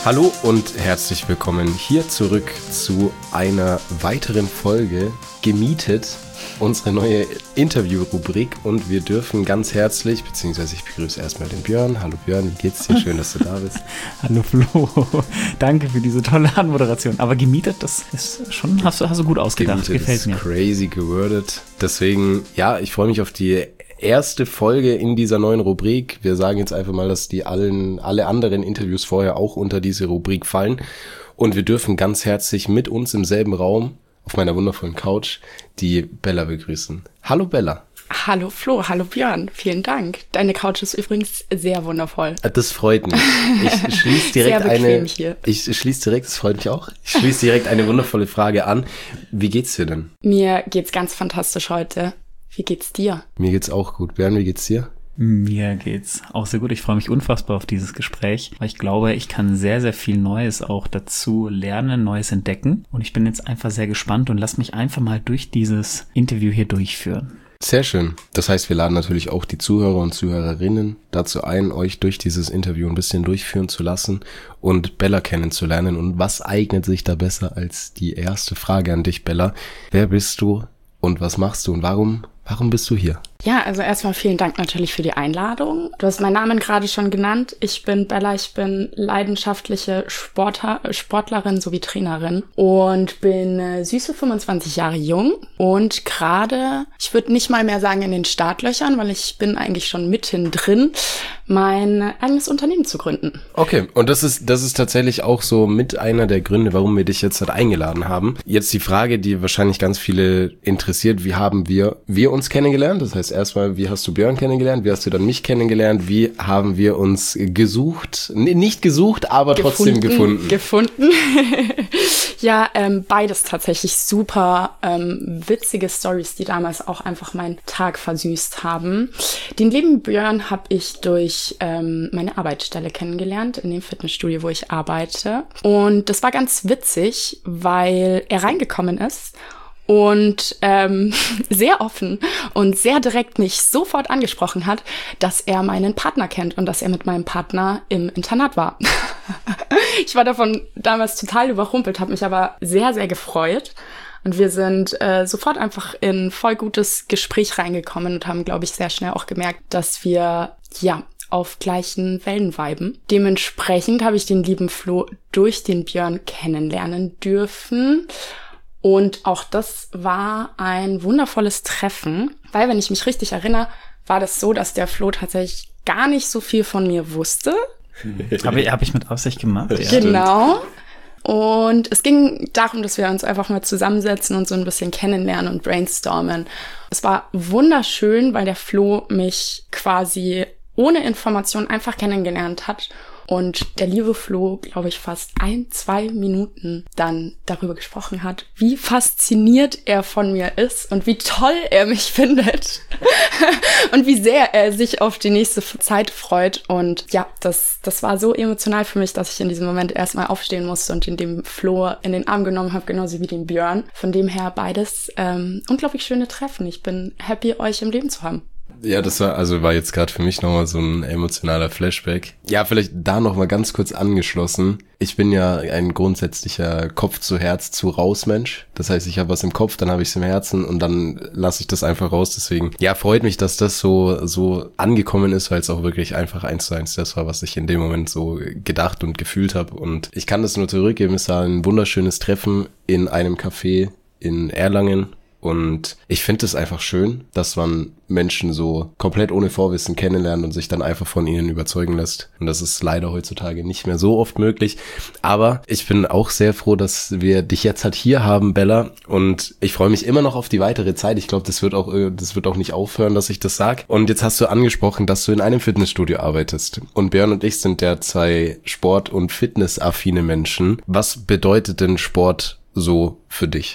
Hallo und herzlich willkommen hier zurück zu einer weiteren Folge Gemietet, unsere neue Interview-Rubrik, und wir dürfen ganz herzlich, beziehungsweise ich begrüße erstmal den Björn. Hallo Björn, wie geht's dir? Schön, dass du da bist. Hallo Flo, danke für diese tolle Anmoderation. Aber gemietet, das ist schon, hast du gut ausgedacht, Gemietet gefällt mir. Ist crazy gewordet. Deswegen, ja, ich freue mich auf die erste Folge in dieser neuen Rubrik. Wir sagen jetzt einfach mal, dass die alle anderen Interviews vorher auch unter diese Rubrik fallen. Und wir dürfen ganz herzlich mit uns im selben Raum auf meiner wundervollen Couch die Bella begrüßen. Hallo Bella. Hallo Flo, hallo Björn, vielen Dank. Deine Couch ist übrigens sehr wundervoll. Das freut mich. Ich schließe direkt das freut mich auch. Ich schließe direkt eine wundervolle Frage an. Wie geht's dir denn? Mir geht's ganz fantastisch heute. Wie geht's dir? Mir geht's auch gut. Björn, wie geht's dir? Mir geht's auch sehr gut. Ich freue mich unfassbar auf dieses Gespräch, weil ich glaube, ich kann sehr, sehr viel Neues auch dazu lernen, Neues entdecken. Und ich bin jetzt einfach sehr gespannt und lass mich einfach mal durch dieses Interview hier durchführen. Sehr schön. Das heißt, wir laden natürlich auch die Zuhörer und Zuhörerinnen dazu ein, euch durch dieses Interview ein bisschen durchführen zu lassen und Bella kennenzulernen. Und was eignet sich da besser als die erste Frage an dich, Bella? Wer bist du und was machst du und warum bist du hier? Ja, also erstmal vielen Dank natürlich für die Einladung. Du hast meinen Namen gerade schon genannt. Ich bin Bella, ich bin leidenschaftliche Sportlerin sowie Trainerin und bin süße 25 Jahre jung und gerade, ich würde nicht mal mehr sagen in den Startlöchern, weil ich bin eigentlich schon mittendrin, mein eigenes Unternehmen zu gründen. Okay, und das ist tatsächlich auch so mit einer der Gründe, warum wir dich jetzt halt eingeladen haben. Jetzt die Frage, die wahrscheinlich ganz viele interessiert: Wie haben wir uns kennengelernt? Das heißt erstmal, wie hast du Björn kennengelernt? Wie hast du dann mich kennengelernt? Wie haben wir uns nicht gesucht, aber trotzdem gefunden? Ja, beides tatsächlich super witzige Storys, die damals auch einfach meinen Tag versüßt haben. Den lieben Björn habe ich durch meine Arbeitsstelle kennengelernt, in dem Fitnessstudio, wo ich arbeite. Und das war ganz witzig, weil er reingekommen ist und sehr offen und sehr direkt mich sofort angesprochen hat, dass er meinen Partner kennt und dass er mit meinem Partner im Internat war. Ich war davon damals total überrumpelt, habe mich aber sehr, sehr gefreut. Und wir sind sofort einfach in voll gutes Gespräch reingekommen und haben, glaube ich, sehr schnell auch gemerkt, dass wir, ja, auf gleichen Wellen viben. Dementsprechend habe ich den lieben Flo durch den Björn kennenlernen dürfen. Und auch das war ein wundervolles Treffen, weil, wenn ich mich richtig erinnere, war das so, dass der Flo tatsächlich gar nicht so viel von mir wusste. Hab ich mit Absicht gemacht. Ja. Genau. Und es ging darum, dass wir uns einfach mal zusammensetzen und so ein bisschen kennenlernen und brainstormen. Es war wunderschön, weil der Flo mich quasi ohne Information einfach kennengelernt hat. Und der liebe Flo, glaube ich, fast 1-2 Minuten dann darüber gesprochen hat, wie fasziniert er von mir ist und wie toll er mich findet und wie sehr er sich auf die nächste Zeit freut. Und ja, das war so emotional für mich, dass ich in diesem Moment erstmal aufstehen musste und den Flo in den Arm genommen habe, genauso wie den Björn. Von dem her beides unglaublich schöne Treffen. Ich bin happy, euch im Leben zu haben. Ja, das war jetzt gerade für mich nochmal so ein emotionaler Flashback. Ja, vielleicht da nochmal ganz kurz angeschlossen. Ich bin ja ein grundsätzlicher Kopf-zu-Herz-zu-Raus-Mensch. Das heißt, ich habe was im Kopf, dann habe ich es im Herzen und dann lasse ich das einfach raus. Deswegen, ja, freut mich, dass das so angekommen ist, weil es auch wirklich einfach 1:1 das war, was ich in dem Moment so gedacht und gefühlt habe. Und ich kann das nur zurückgeben. Es war ein wunderschönes Treffen in einem Café in Erlangen. Und ich finde es einfach schön, dass man Menschen so komplett ohne Vorwissen kennenlernt und sich dann einfach von ihnen überzeugen lässt. Und das ist leider heutzutage nicht mehr so oft möglich. Aber ich bin auch sehr froh, dass wir dich jetzt halt hier haben, Bella. Und ich freue mich immer noch auf die weitere Zeit. Ich glaube, das wird auch nicht aufhören, dass ich das sage. Und jetzt hast du angesprochen, dass du in einem Fitnessstudio arbeitest. Und Björn und ich sind ja 2 Sport- und fitnessaffine Menschen. Was bedeutet denn Sport so für dich?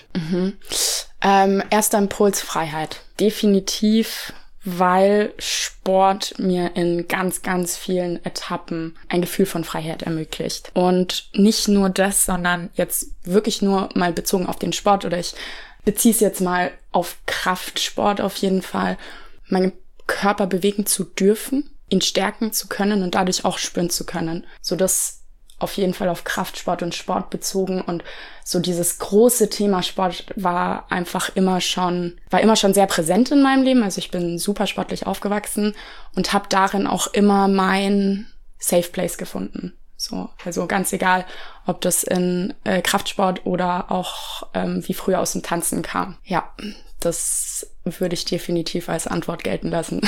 Erster Impuls Freiheit. Definitiv, weil Sport mir in ganz, ganz vielen Etappen ein Gefühl von Freiheit ermöglicht. Und nicht nur das, sondern jetzt wirklich nur mal bezogen auf den Sport, oder ich beziehe es jetzt mal auf Kraftsport auf jeden Fall, meinen Körper bewegen zu dürfen, ihn stärken zu können und dadurch auch spüren zu können, sodass auf jeden Fall auf Kraftsport und Sport bezogen und so dieses große Thema Sport war immer schon sehr präsent in meinem Leben. Also ich bin super sportlich aufgewachsen und habe darin auch immer mein Safe Place gefunden. So, also ganz egal, ob das in Kraftsport oder auch wie früher aus dem Tanzen kam. Ja, das würde ich definitiv als Antwort gelten lassen.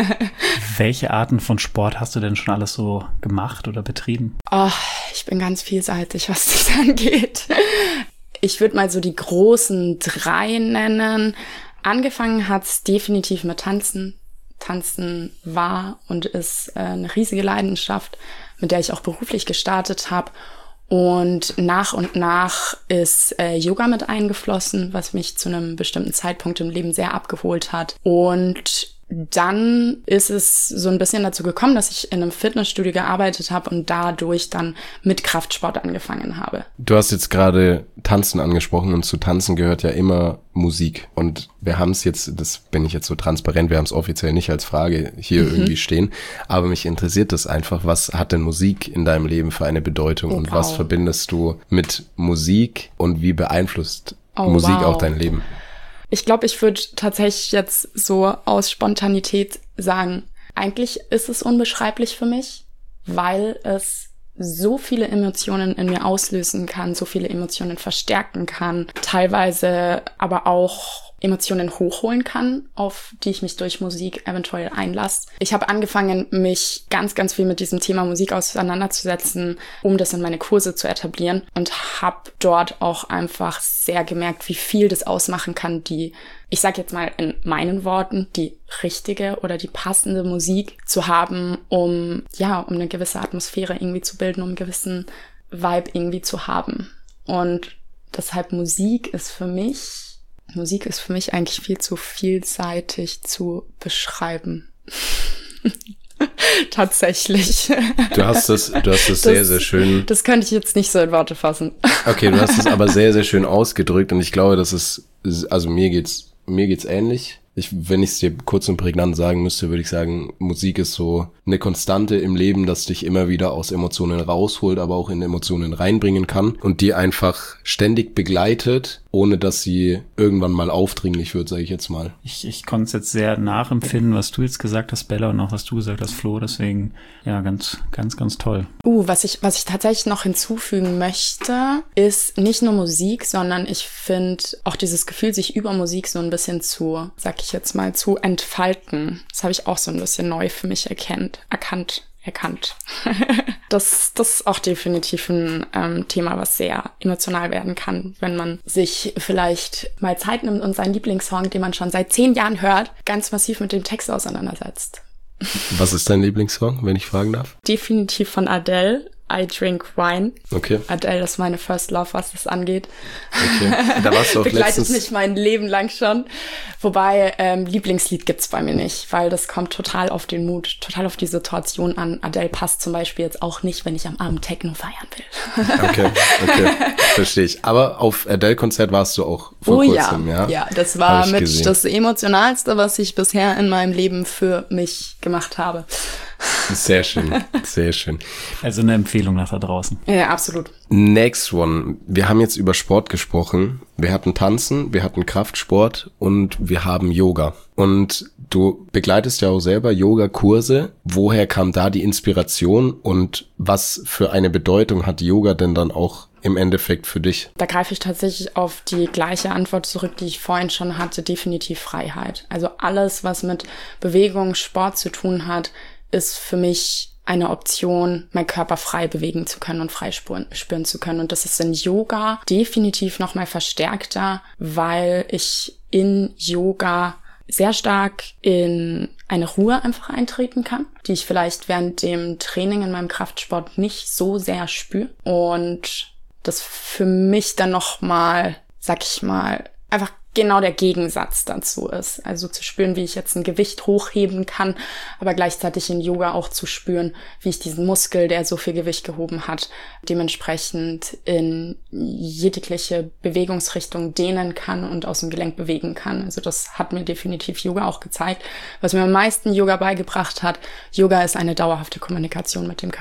Welche Arten von Sport hast du denn schon alles so gemacht oder betrieben? Oh, ich bin ganz vielseitig, was das angeht. Ich würde mal so die großen 3 nennen. Angefangen hat's definitiv mit Tanzen. Tanzen war und ist eine riesige Leidenschaft, mit der ich auch beruflich gestartet habe. Und nach ist Yoga mit eingeflossen, was mich zu einem bestimmten Zeitpunkt im Leben sehr abgeholt hat. Und dann ist es so ein bisschen dazu gekommen, dass ich in einem Fitnessstudio gearbeitet habe und dadurch dann mit Kraftsport angefangen habe. Du hast jetzt gerade Tanzen angesprochen und zu Tanzen gehört ja immer Musik. Und wir haben es jetzt, das bin ich jetzt so transparent, wir haben es offiziell nicht als Frage hier irgendwie stehen, aber mich interessiert das einfach, was hat denn Musik in deinem Leben für eine Bedeutung und was verbindest du mit Musik und wie beeinflusst Musik auch dein Leben? Ich glaube, ich würde tatsächlich jetzt so aus Spontanität sagen, eigentlich ist es unbeschreiblich für mich, weil es so viele Emotionen in mir auslösen kann, so viele Emotionen verstärken kann, teilweise aber auch Emotionen hochholen kann, auf die ich mich durch Musik eventuell einlasse. Ich habe angefangen, mich ganz, ganz viel mit diesem Thema Musik auseinanderzusetzen, um das in meine Kurse zu etablieren und habe dort auch einfach sehr gemerkt, wie viel das ausmachen kann, die, ich sage jetzt mal in meinen Worten, die richtige oder die passende Musik zu haben, um eine gewisse Atmosphäre irgendwie zu bilden, um einen gewissen Vibe irgendwie zu haben. Und deshalb Musik ist für mich eigentlich viel zu vielseitig zu beschreiben. Tatsächlich. Du hast es sehr, sehr schön. Das könnte ich jetzt nicht so in Worte fassen. Okay, du hast es aber sehr, sehr schön ausgedrückt und ich glaube, das ist, also mir geht's ähnlich. Wenn ich es dir kurz und prägnant sagen müsste, würde ich sagen, Musik ist so eine Konstante im Leben, das dich immer wieder aus Emotionen rausholt, aber auch in Emotionen reinbringen kann und die einfach ständig begleitet, ohne dass sie irgendwann mal aufdringlich wird, sage ich jetzt mal. Ich konnte es jetzt sehr nachempfinden, was du jetzt gesagt hast, Bella, und auch was du gesagt hast, Flo. Deswegen, ja, ganz, ganz, ganz toll. Was ich tatsächlich noch hinzufügen möchte, ist nicht nur Musik, sondern ich finde auch dieses Gefühl, sich über Musik so ein bisschen zu entfalten. Das habe ich auch so ein bisschen neu für mich erkannt. Das ist auch definitiv ein Thema, was sehr emotional werden kann, wenn man sich vielleicht mal Zeit nimmt und seinen Lieblingssong, den man schon seit 10 Jahren hört, ganz massiv mit dem Text auseinandersetzt. Was ist dein Lieblingssong, wenn ich fragen darf? Definitiv von Adele. I Drink Wine. Okay. Adele ist meine First Love, was das angeht. Okay. Da warst du auch begleitet mich mein Leben lang schon. Wobei, Lieblingslied gibt's bei mir nicht, weil das kommt total auf den Mut, total auf die Situation an. Adele passt zum Beispiel jetzt auch nicht, wenn ich am Abend Techno feiern will. Okay, verstehe ich. Aber auf Adele-Konzert warst du auch vor kurzem, ja? Ja, das war mit das Emotionalste, was ich bisher in meinem Leben für mich gemacht habe. Sehr schön, sehr schön. Also eine Empfehlung nach da draußen. Ja, absolut. Next one. Wir haben jetzt über Sport gesprochen. Wir hatten Tanzen, wir hatten Kraftsport und wir haben Yoga. Und du begleitest ja auch selber Yoga-Kurse. Woher kam da die Inspiration und was für eine Bedeutung hat Yoga denn dann auch im Endeffekt für dich? Da greife ich tatsächlich auf die gleiche Antwort zurück, die ich vorhin schon hatte. Definitiv Freiheit. Also alles, was mit Bewegung, Sport zu tun hat, ist für mich eine Option, meinen Körper frei bewegen zu können und frei spüren zu können. Und das ist in Yoga definitiv nochmal verstärkter, weil ich in Yoga sehr stark in eine Ruhe einfach eintreten kann, die ich vielleicht während dem Training in meinem Kraftsport nicht so sehr spüre. Und das für mich dann nochmal, sag ich mal, einfach genau der Gegensatz dazu ist. Also zu spüren, wie ich jetzt ein Gewicht hochheben kann, aber gleichzeitig in Yoga auch zu spüren, wie ich diesen Muskel, der so viel Gewicht gehoben hat, dementsprechend in jegliche Bewegungsrichtung dehnen kann und aus dem Gelenk bewegen kann. Also das hat mir definitiv Yoga auch gezeigt. Was mir am meisten Yoga beigebracht hat, Yoga ist eine dauerhafte Kommunikation mit dem Körper.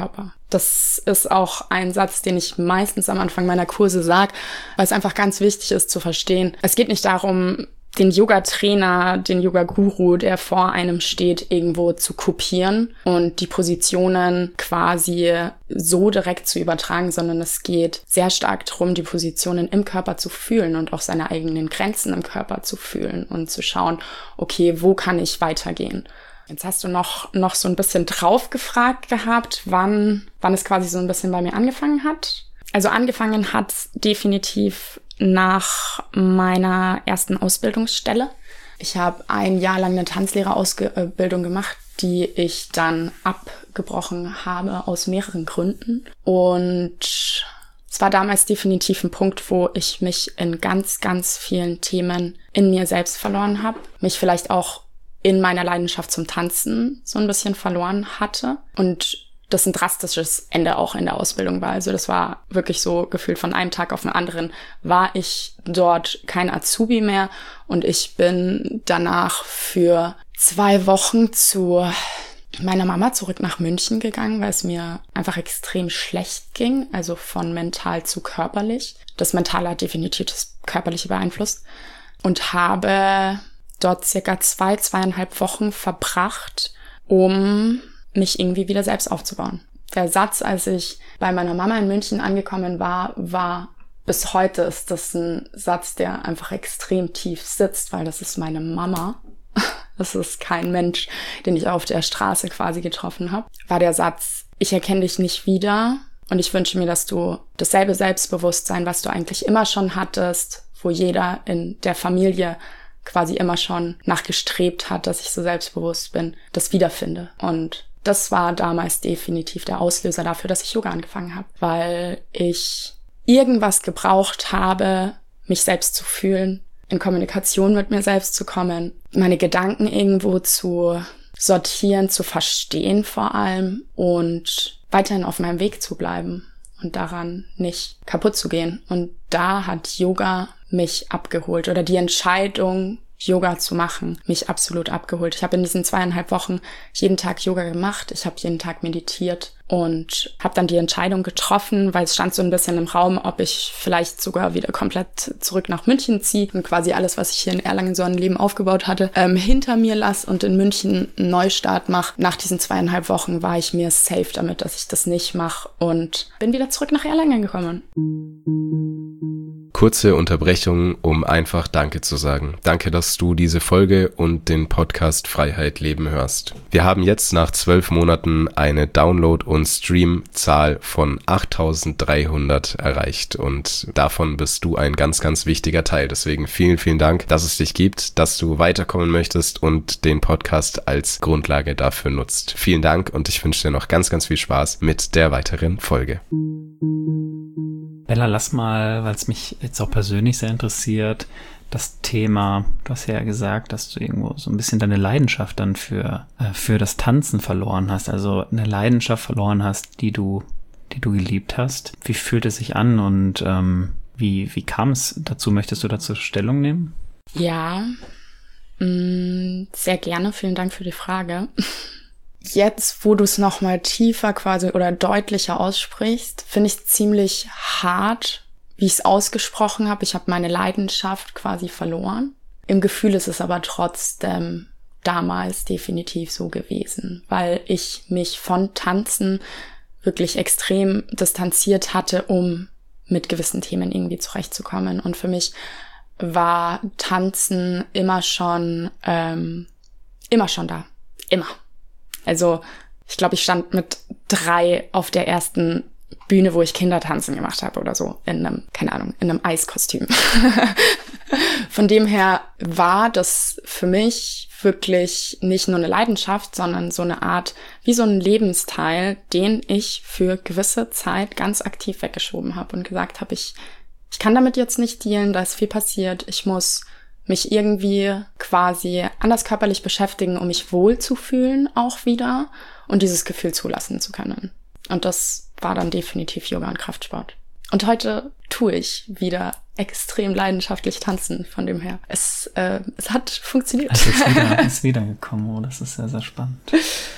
Das ist auch ein Satz, den ich meistens am Anfang meiner Kurse sage, weil es einfach ganz wichtig ist zu verstehen. Es geht nicht darum, den Yoga-Trainer, den Yoga-Guru, der vor einem steht, irgendwo zu kopieren und die Positionen quasi so direkt zu übertragen, sondern es geht sehr stark darum, die Positionen im Körper zu fühlen und auch seine eigenen Grenzen im Körper zu fühlen und zu schauen, okay, wo kann ich weitergehen? Jetzt hast du noch so ein bisschen drauf gefragt gehabt, wann es quasi so ein bisschen bei mir angefangen hat. Also angefangen hat es definitiv nach meiner ersten Ausbildungsstelle. Ich habe ein Jahr lang eine Tanzlehrerausbildung gemacht, die ich dann abgebrochen habe aus mehreren Gründen. Und es war damals definitiv ein Punkt, wo ich mich in ganz, ganz vielen Themen in mir selbst verloren habe. Mich vielleicht auch in meiner Leidenschaft zum Tanzen so ein bisschen verloren hatte. Und das ein drastisches Ende auch in der Ausbildung war. Also das war wirklich so gefühlt von einem Tag auf den anderen war ich dort kein Azubi mehr und ich bin danach für 2 Wochen zu meiner Mama zurück nach München gegangen, weil es mir einfach extrem schlecht ging, also von mental zu körperlich. Das Mentale hat definitiv das Körperliche beeinflusst und habe dort circa 2,5 Wochen verbracht, um mich irgendwie wieder selbst aufzubauen. Der Satz, als ich bei meiner Mama in München angekommen war bis heute ist das ein Satz, der einfach extrem tief sitzt, weil das ist meine Mama. Das ist kein Mensch, den ich auf der Straße quasi getroffen habe. War der Satz, ich erkenne dich nicht wieder und ich wünsche mir, dass du dasselbe Selbstbewusstsein, was du eigentlich immer schon hattest, wo jeder in der Familie quasi immer schon nachgestrebt hat, dass ich so selbstbewusst bin, das wiederfinde. Und das war damals definitiv der Auslöser dafür, dass ich Yoga angefangen habe, weil ich irgendwas gebraucht habe, mich selbst zu fühlen, in Kommunikation mit mir selbst zu kommen, meine Gedanken irgendwo zu sortieren, zu verstehen vor allem und weiterhin auf meinem Weg zu bleiben und daran nicht kaputt zu gehen. Und da hat Yoga mich abgeholt oder die Entscheidung, Yoga zu machen, mich absolut abgeholt. Ich habe in diesen 2,5 Wochen jeden Tag Yoga gemacht, ich habe jeden Tag meditiert und habe dann die Entscheidung getroffen, weil es stand so ein bisschen im Raum, ob ich vielleicht sogar wieder komplett zurück nach München ziehe und quasi alles, was ich hier in Erlangen so ein Leben aufgebaut hatte, hinter mir lasse und in München einen Neustart mache. Nach diesen 2,5 Wochen war ich mir safe damit, dass ich das nicht mache und bin wieder zurück nach Erlangen gekommen. Kurze Unterbrechung, um einfach Danke zu sagen. Danke, dass du diese Folge und den Podcast Freiheit Leben hörst. Wir haben jetzt nach 12 Monaten eine Download- und Stream-Zahl von 8.300 erreicht und davon bist du ein ganz, ganz wichtiger Teil. Deswegen vielen, vielen Dank, dass es dich gibt, dass du weiterkommen möchtest und den Podcast als Grundlage dafür nutzt. Vielen Dank und ich wünsche dir noch ganz, ganz viel Spaß mit der weiteren Folge. Bella, lass mal, weil es mich jetzt auch persönlich sehr interessiert, das Thema, du hast ja gesagt, dass du irgendwo so ein bisschen deine Leidenschaft dann für das Tanzen verloren hast, also eine Leidenschaft verloren hast, die du geliebt hast. Wie fühlt es sich an und wie kam es dazu? Möchtest du dazu Stellung nehmen? Ja, sehr gerne. Vielen Dank für die Frage. Jetzt, wo du es nochmal tiefer quasi oder deutlicher aussprichst, finde ich ziemlich hart, wie ich es ausgesprochen habe. Ich habe meine Leidenschaft quasi verloren. Im Gefühl ist es aber trotzdem damals definitiv so gewesen, weil ich mich von Tanzen wirklich extrem distanziert hatte, um mit gewissen Themen irgendwie zurechtzukommen. Und für mich war Tanzen immer schon da. Immer. Also ich glaube, ich stand mit 3 auf der ersten Bühne, wo ich Kindertanzen gemacht habe oder so, in einem Eiskostüm. Von dem her war das für mich wirklich nicht nur eine Leidenschaft, sondern so eine Art, wie so ein Lebensteil, den ich für gewisse Zeit ganz aktiv weggeschoben habe und gesagt habe, ich kann damit jetzt nicht dealen, da ist viel passiert, ich muss mich irgendwie quasi anders körperlich beschäftigen, um mich wohlzufühlen auch wieder und dieses Gefühl zulassen zu können. Und das war dann definitiv Yoga und Kraftsport. Und heute tue ich wieder extrem leidenschaftlich tanzen, von dem her. Es hat funktioniert. Es ist wiedergekommen, oh, das ist sehr, sehr spannend.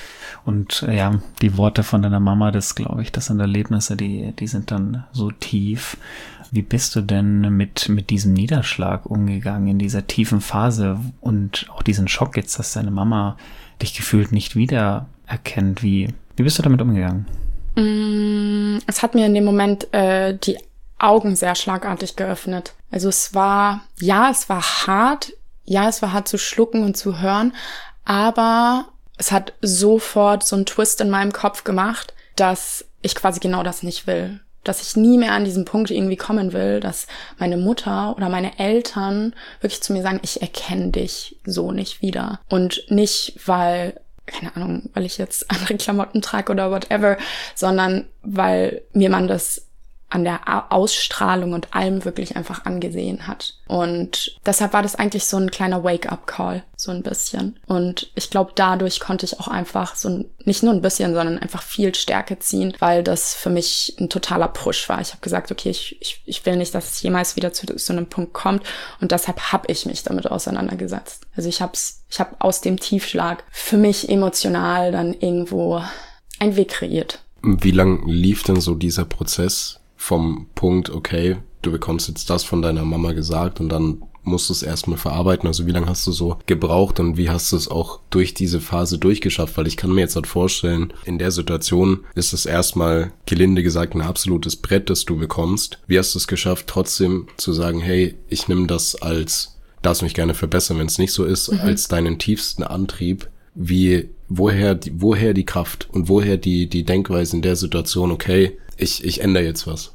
Und ja, die Worte von deiner Mama, das glaube ich, das sind Erlebnisse, die sind dann so tief. Wie bist du denn mit diesem Niederschlag umgegangen in dieser tiefen Phase und auch diesen Schock jetzt, dass deine Mama dich gefühlt nicht wiedererkennt? Wie bist du damit umgegangen? Es hat mir in dem Moment die Augen sehr schlagartig geöffnet. Also es war hart. Ja, es war hart zu schlucken und zu hören, aber es hat sofort so einen Twist in meinem Kopf gemacht, dass ich quasi genau das nicht will. Dass ich nie mehr an diesen Punkt irgendwie kommen will, dass meine Mutter oder meine Eltern wirklich zu mir sagen, ich erkenne dich so nicht wieder. Und nicht, weil, keine Ahnung, weil ich jetzt andere Klamotten trage oder whatever, sondern weil mir man das an der Ausstrahlung und allem wirklich einfach angesehen hat. Und deshalb war das eigentlich so ein kleiner Wake-up-Call, so ein bisschen. Und ich glaube, dadurch konnte ich auch einfach nicht nur ein bisschen, sondern einfach viel Stärke ziehen, weil das für mich ein totaler Push war. Ich habe gesagt, okay, ich will nicht, dass es jemals wieder zu so einem Punkt kommt. Und deshalb habe ich mich damit auseinandergesetzt. Also ich habe aus dem Tiefschlag für mich emotional dann irgendwo einen Weg kreiert. Wie lang lief denn so dieser Prozess? Vom Punkt, okay, du bekommst jetzt das von deiner Mama gesagt und dann musst du es erstmal verarbeiten. Also wie lange hast du so gebraucht und wie hast du es auch durch diese Phase durchgeschafft? Weil ich kann mir jetzt halt vorstellen, in der Situation ist es erstmal, gelinde gesagt, ein absolutes Brett, das du bekommst. Wie hast du es geschafft, trotzdem zu sagen, hey, ich nehme das darfst mich gerne verbessern, wenn es nicht so ist, als deinen tiefsten Antrieb. Woher die Kraft und woher die Denkweise in der Situation, okay, ich ändere jetzt was.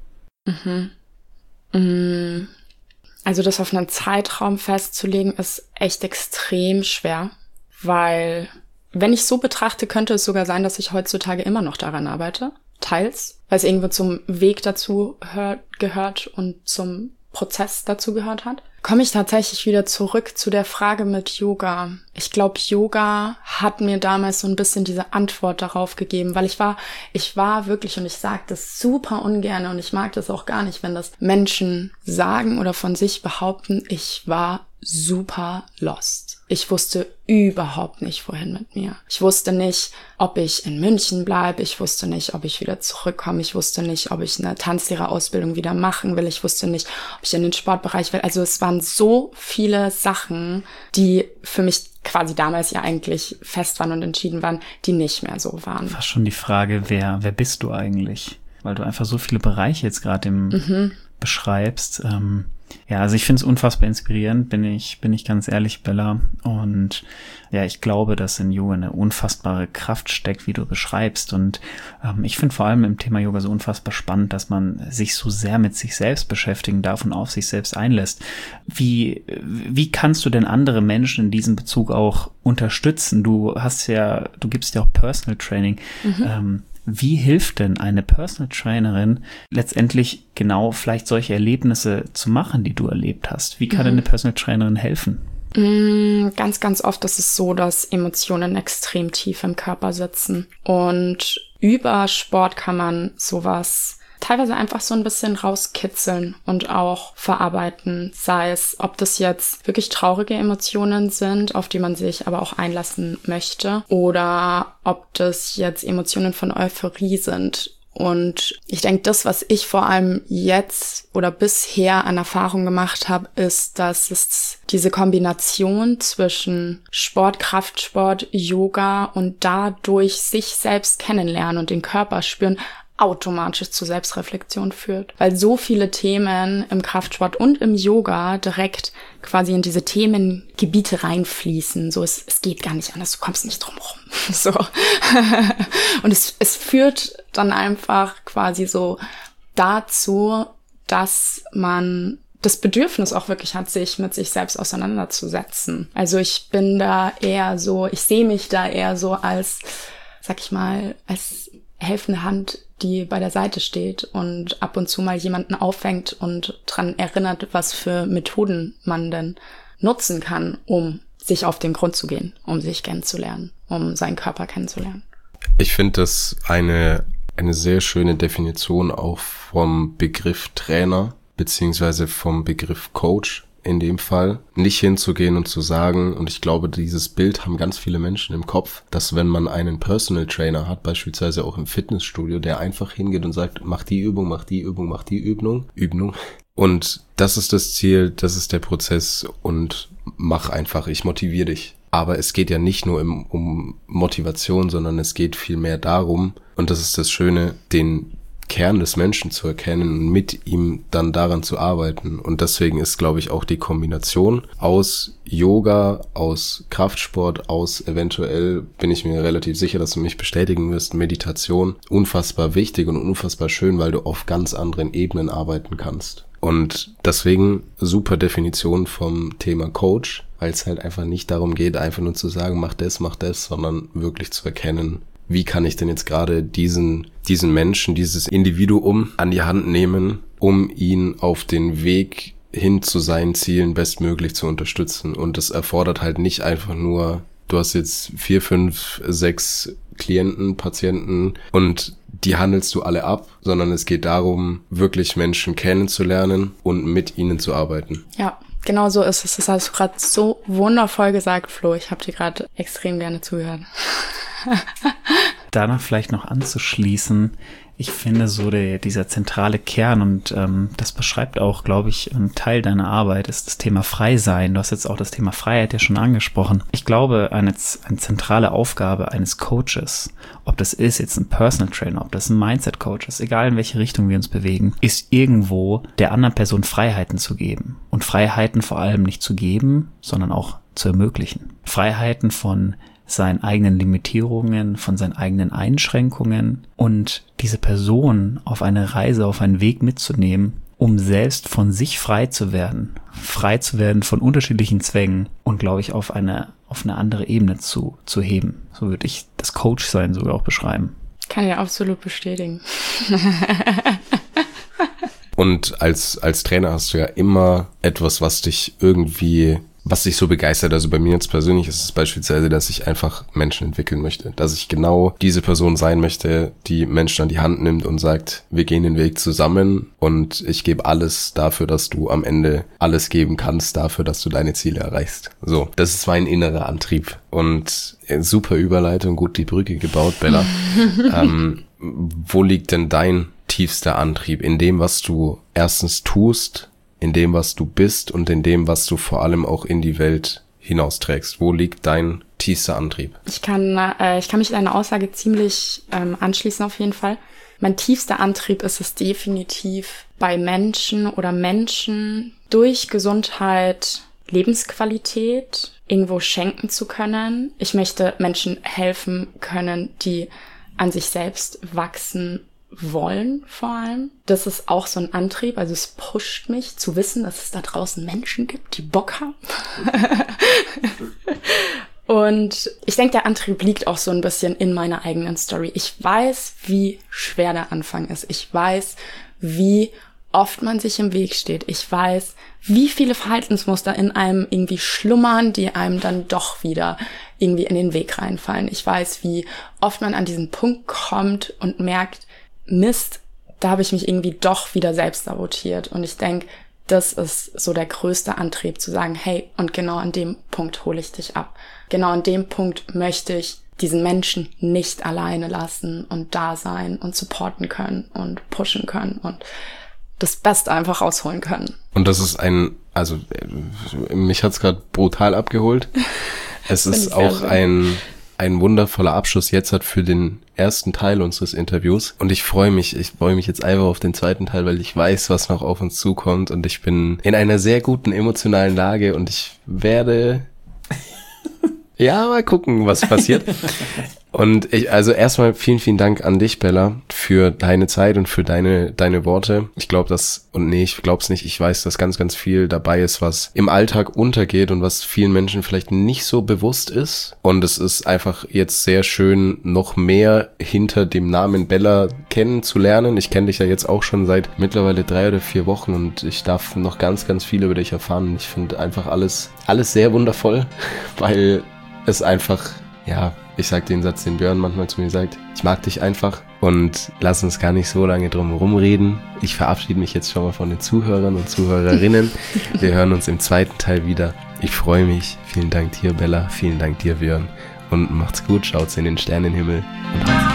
Also das auf einen Zeitraum festzulegen, ist echt extrem schwer, weil wenn ich so betrachte, könnte es sogar sein, dass ich heutzutage immer noch daran arbeite, teils, weil es irgendwo zum Weg dazu gehört und zum Prozess dazu gehört hat. Komme ich tatsächlich wieder zurück zu der Frage mit Yoga. Ich glaube, Yoga hat mir damals so ein bisschen diese Antwort darauf gegeben, weil ich war wirklich, und ich sage das super ungern und ich mag das auch gar nicht, wenn das Menschen sagen oder von sich behaupten, ich war super lost. Ich wusste überhaupt nicht, wohin mit mir. Ich wusste nicht, ob ich in München bleibe. Ich wusste nicht, ob ich wieder zurückkomme. Ich wusste nicht, ob ich eine Tanzlehrerausbildung wieder machen will. Ich wusste nicht, ob ich in den Sportbereich will. Also es waren so viele Sachen, die für mich quasi damals ja eigentlich fest waren und entschieden waren, die nicht mehr so waren. Fast schon die Frage, wer bist du eigentlich? Weil du einfach so viele Bereiche jetzt gerade beschreibst. Ja, also ich finde es unfassbar inspirierend, bin ich ganz ehrlich, Bella. Und ja, ich glaube, dass in Yoga eine unfassbare Kraft steckt, wie du beschreibst. Und ich finde vor allem im Thema Yoga so unfassbar spannend, dass man sich so sehr mit sich selbst beschäftigen darf und auf sich selbst einlässt. Wie kannst du denn andere Menschen in diesem Bezug auch unterstützen? Du gibst ja auch Personal Training. Wie hilft denn eine Personal Trainerin letztendlich genau vielleicht solche Erlebnisse zu machen, die du erlebt hast? Wie kann eine Personal Trainerin helfen? Ganz, ganz oft ist es so, dass Emotionen extrem tief im Körper sitzen. Und über Sport kann man sowas teilweise einfach so ein bisschen rauskitzeln und auch verarbeiten, sei es, ob das jetzt wirklich traurige Emotionen sind, auf die man sich aber auch einlassen möchte, oder ob das jetzt Emotionen von Euphorie sind. Und ich denke, das, was ich vor allem jetzt oder bisher an Erfahrung gemacht habe, ist, dass es diese Kombination zwischen Sport, Kraftsport, Yoga und dadurch sich selbst kennenlernen und den Körper spüren, automatisch zur Selbstreflexion führt. Weil so viele Themen im Kraftsport und im Yoga direkt quasi in diese Themengebiete reinfließen. So, es geht gar nicht anders, du kommst nicht drum rum. So. Und es führt dann einfach quasi so dazu, dass man das Bedürfnis auch wirklich hat, sich mit sich selbst auseinanderzusetzen. Also ich sehe mich da eher so als, sag ich mal, als helfende Hand, die bei der Seite steht und ab und zu mal jemanden auffängt und dran erinnert, was für Methoden man denn nutzen kann, um sich auf den Grund zu gehen, um sich kennenzulernen, um seinen Körper kennenzulernen. Ich finde das eine sehr schöne Definition auch vom Begriff Trainer beziehungsweise vom Begriff Coach, in dem Fall, nicht hinzugehen und zu sagen, und ich glaube, dieses Bild haben ganz viele Menschen im Kopf, dass wenn man einen Personal Trainer hat, beispielsweise auch im Fitnessstudio, der einfach hingeht und sagt, mach die Übung, mach die Übung, mach die Übung. Und das ist das Ziel, das ist der Prozess und mach einfach, ich motiviere dich. Aber es geht ja nicht nur um Motivation, sondern es geht vielmehr darum, und das ist das Schöne, den Kern des Menschen zu erkennen und mit ihm dann daran zu arbeiten. Und deswegen ist, glaube ich, auch die Kombination aus Yoga, aus Kraftsport, aus eventuell, bin ich mir relativ sicher, dass du mich bestätigen wirst, Meditation unfassbar wichtig und unfassbar schön, weil du auf ganz anderen Ebenen arbeiten kannst. Und deswegen super Definition vom Thema Coach, weil es halt einfach nicht darum geht, einfach nur zu sagen, mach das, sondern wirklich zu erkennen, wie kann ich denn jetzt gerade diesen Menschen, dieses Individuum an die Hand nehmen, um ihn auf den Weg hin zu seinen Zielen bestmöglich zu unterstützen. Und das erfordert halt nicht einfach nur, du hast jetzt 4, 5, 6 Klienten, Patienten und die handelst du alle ab, sondern es geht darum, wirklich Menschen kennenzulernen und mit ihnen zu arbeiten. Ja, genau so ist es. Das hast du gerade so wundervoll gesagt, Flo. Ich habe dir gerade extrem gerne zugehört. Danach vielleicht noch anzuschließen, ich finde so dieser zentrale Kern und das beschreibt auch, glaube ich, ein Teil deiner Arbeit, ist das Thema Freisein. Du hast jetzt auch das Thema Freiheit ja schon angesprochen. Ich glaube, eine zentrale Aufgabe eines Coaches, ob das ist jetzt ein Personal Trainer, ob das ein Mindset-Coach ist, egal in welche Richtung wir uns bewegen, ist irgendwo der anderen Person Freiheiten zu geben. Und Freiheiten vor allem nicht zu geben, sondern auch zu ermöglichen. Freiheiten von seinen eigenen Limitierungen, von seinen eigenen Einschränkungen und diese Person auf eine Reise, auf einen Weg mitzunehmen, um selbst von sich frei zu werden von unterschiedlichen Zwängen und, glaube ich, auf eine andere Ebene zu heben. So würde ich das Coach-Sein sogar auch beschreiben. Kann ich absolut bestätigen. Und als Trainer hast du ja immer etwas, was dich so begeistert. Also bei mir jetzt persönlich ist es beispielsweise, dass ich einfach Menschen entwickeln möchte. Dass ich genau diese Person sein möchte, die Menschen an die Hand nimmt und sagt, wir gehen den Weg zusammen und ich gebe alles dafür, dass du am Ende alles geben kannst, dafür, dass du deine Ziele erreichst. So, das ist mein innerer Antrieb. Und super Überleitung, gut die Brücke gebaut, Bella. Wo liegt denn dein tiefster Antrieb? In dem, was du erstens tust, in dem, was du bist und in dem, was du vor allem auch in die Welt hinausträgst. Wo liegt dein tiefster Antrieb? Ich kann mich deiner Aussage ziemlich anschließen auf jeden Fall. Mein tiefster Antrieb ist es definitiv, bei Menschen durch Gesundheit Lebensqualität irgendwo schenken zu können. Ich möchte Menschen helfen können, die an sich selbst wachsen wollen vor allem. Das ist auch so ein Antrieb, also es pusht mich zu wissen, dass es da draußen Menschen gibt, die Bock haben. Und ich denke, der Antrieb liegt auch so ein bisschen in meiner eigenen Story. Ich weiß, wie schwer der Anfang ist. Ich weiß, wie oft man sich im Weg steht. Ich weiß, wie viele Verhaltensmuster in einem irgendwie schlummern, die einem dann doch wieder irgendwie in den Weg reinfallen. Ich weiß, wie oft man an diesen Punkt kommt und merkt, Mist, da habe ich mich irgendwie doch wieder selbst sabotiert. Und ich denke, das ist so der größte Antrieb, zu sagen, hey, und genau an dem Punkt hole ich dich ab. Genau an dem Punkt möchte ich diesen Menschen nicht alleine lassen und da sein und supporten können und pushen können und das Beste einfach rausholen können. Und das ist mich hat's gerade brutal abgeholt. Es ist auch ein wundervoller Abschluss jetzt für den ersten Teil unseres Interviews. Und ich freue mich jetzt einfach auf den zweiten Teil, weil ich weiß, was noch auf uns zukommt. Und ich bin in einer sehr guten emotionalen Lage und ich werde mal gucken, was passiert. Und erstmal vielen, vielen Dank an dich, Bella, für deine Zeit und für deine Worte. Ich glaube ich glaube es nicht. Ich weiß, dass ganz, ganz viel dabei ist, was im Alltag untergeht und was vielen Menschen vielleicht nicht so bewusst ist. Und es ist einfach jetzt sehr schön, noch mehr hinter dem Namen Bella kennenzulernen. Ich kenne dich ja jetzt auch schon seit mittlerweile 3 oder 4 Wochen und ich darf noch ganz, ganz viel über dich erfahren. Ich finde einfach alles sehr wundervoll, weil es einfach Ja, ich sag den Satz, den Björn manchmal zu mir sagt, ich mag dich einfach und lass uns gar nicht so lange drum herum reden. Ich verabschiede mich jetzt schon mal von den Zuhörern und Zuhörerinnen. Wir hören uns im zweiten Teil wieder. Ich freue mich. Vielen Dank dir, Bella. Vielen Dank dir, Björn. Und macht's gut, schaut's in den Sternenhimmel und